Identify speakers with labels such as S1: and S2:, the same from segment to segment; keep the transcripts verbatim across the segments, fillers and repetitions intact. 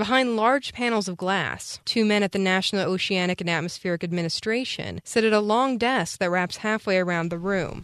S1: Behind large panels of glass, two men at the National Oceanic and Atmospheric Administration sit at a long desk that wraps halfway around the room.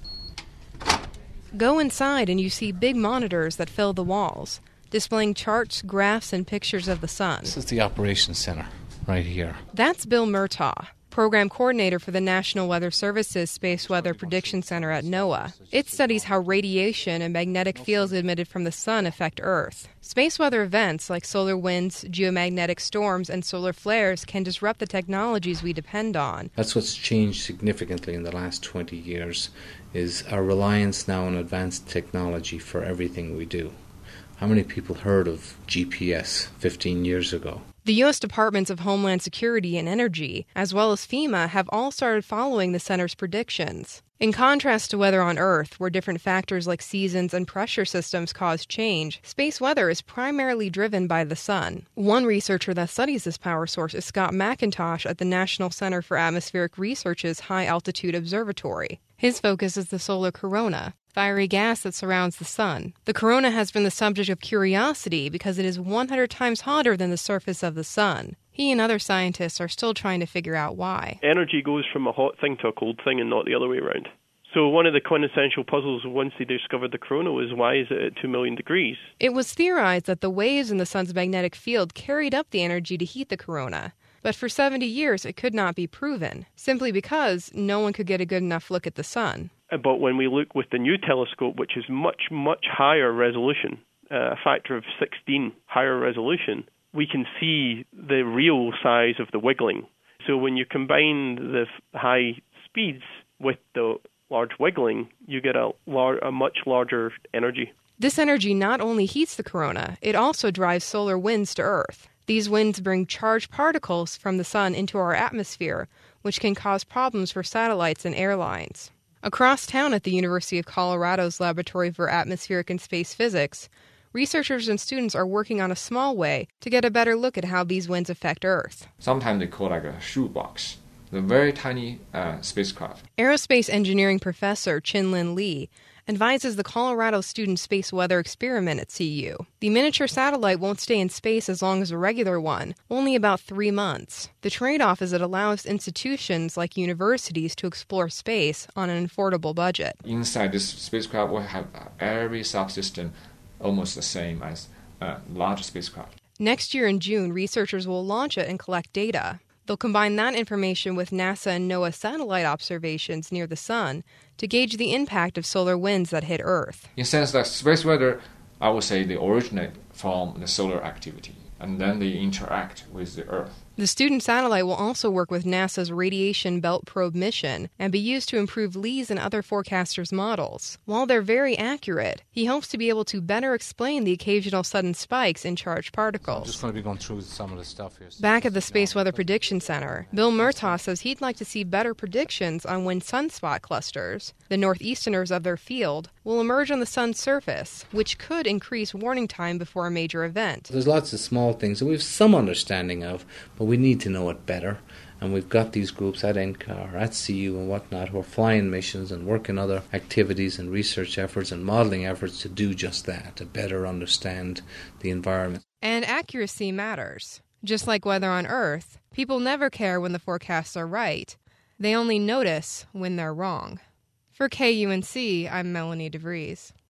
S1: Go inside and you see big monitors that fill the walls, displaying charts, graphs, and pictures of the sun.
S2: This is the operations center right here.
S1: That's Bill Murtaugh, program coordinator for the National Weather Service's Space Weather Prediction Center at NOAA. It studies how radiation and magnetic fields emitted from the sun affect Earth. Space weather events like solar winds, geomagnetic storms, and solar flares can disrupt the technologies we depend on.
S2: That's what's changed significantly in the last twenty years, is our reliance now on advanced technology for everything we do. How many people heard of G P S fifteen years ago?
S1: The U S Departments of Homeland Security and Energy, as well as FEMA, have all started following the center's predictions. In contrast to weather on Earth, where different factors like seasons and pressure systems cause change, space weather is primarily driven by the sun. One researcher that studies this power source is Scott McIntosh at the National Center for Atmospheric Research's High Altitude Observatory. His focus is the solar corona, fiery gas that surrounds the sun. The corona has been the subject of curiosity because it is one hundred times hotter than the surface of the sun. He and other scientists are still trying to figure out why.
S3: Energy goes from a hot thing to a cold thing and not the other way around. So one of the quintessential puzzles once they discovered the corona was, why is it at two million degrees?
S1: It was theorized that the waves in the sun's magnetic field carried up the energy to heat the corona. But for seventy years, it could not be proven, simply because no one could get a good enough look at the sun.
S3: But when we look with the new telescope, which is much, much higher resolution, uh, a factor of sixteen higher resolution, we can see the real size of the wiggling. So when you combine the high speeds with the large wiggling, you get a, lar- a much larger energy.
S1: This energy not only heats the corona, it also drives solar winds to Earth. These winds bring charged particles from the sun into our atmosphere, which can cause problems for satellites and airlines. Across town at the University of Colorado's Laboratory for Atmospheric and Space Physics, researchers and students are working on a small way to get a better look at how these winds affect Earth.
S4: Sometimes they call it like a shoebox, the very tiny uh, spacecraft.
S1: Aerospace engineering professor Chin-Lin Lee advises the Colorado Student Space Weather Experiment at C U. The miniature satellite won't stay in space as long as a regular one, only about three months. The trade-off is it allows institutions like universities to explore space on an affordable budget.
S4: Inside this spacecraft, will have every subsystem almost the same as a large spacecraft.
S1: Next year in June, researchers will launch it and collect data. They'll combine that information with NASA and NOAA satellite observations near the sun to gauge the impact of solar winds that hit Earth.
S4: In a sense that space weather, I would say, they originate from the solar activity, and then they interact with the Earth.
S1: The student satellite will also work with NASA's Radiation Belt Probe mission and be used to improve Lee's and other forecasters' models. While they're very accurate, he hopes to be able to better explain the occasional sudden spikes in charged particles.
S2: I'm just going to be going through some of the stuff here.
S1: Back at the Space Weather Prediction Center, Bill Murtaugh says he'd like to see better predictions on when sunspot clusters, the northeasterners of their field, will emerge on the sun's surface, which could increase warning time before a major event.
S2: There's lots of small things that we have some understanding of, but we need to know it better. And we've got these groups at N C A R, at C U and whatnot, who are flying missions and working other activities and research efforts and modeling efforts to do just that, to better understand the environment.
S1: And accuracy matters. Just like weather on Earth, people never care when the forecasts are right. They only notice when they're wrong. For K U N C, I'm Melanie DeVries.